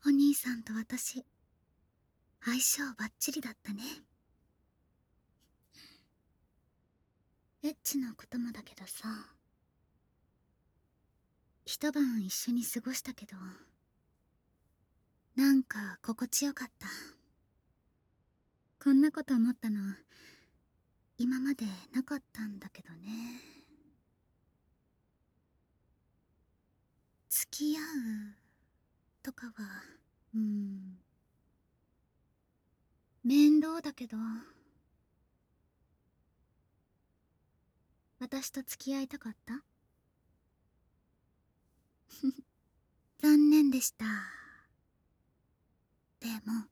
お兄さんと私、相性バッチリだったね。エッチなこともだけどさ、一晩一緒に過ごしたけど、なんか心地よかった。こんなこと思ったの、今までなかったんだけどね。付き合うとかは、うーん、面倒だけど、私と付き合いたかった？残念でした。でも、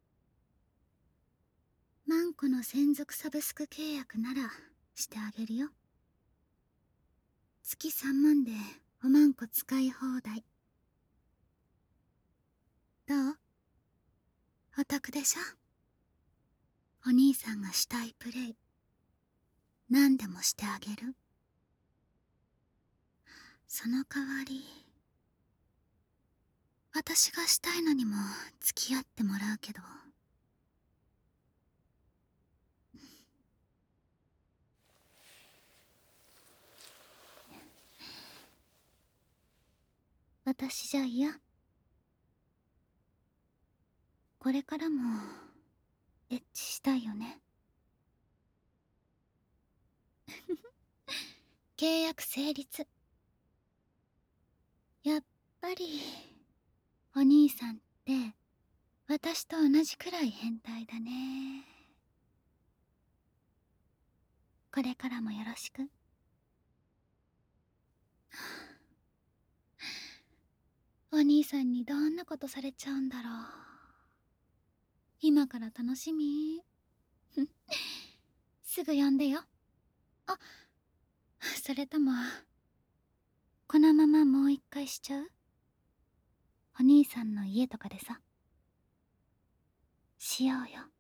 マンコの専属サブスク契約ならしてあげるよ。月3万でおまんこ使い放題。どう？お得でしょ？お兄さんがしたいプレイ、何でもしてあげる。その代わり、私がしたいのにも付き合ってもらうけど。私じゃ嫌？これからもエッチしたいよね。契約成立。やっぱりお兄さんって私と同じくらい変態だね。これからもよろしく。お兄さんにどんなことされちゃうんだろう。今から楽しみ。すぐ呼んでよ。あ、それともこのままもう一回しちゃう？お兄さんの家とかでさ、しようよ。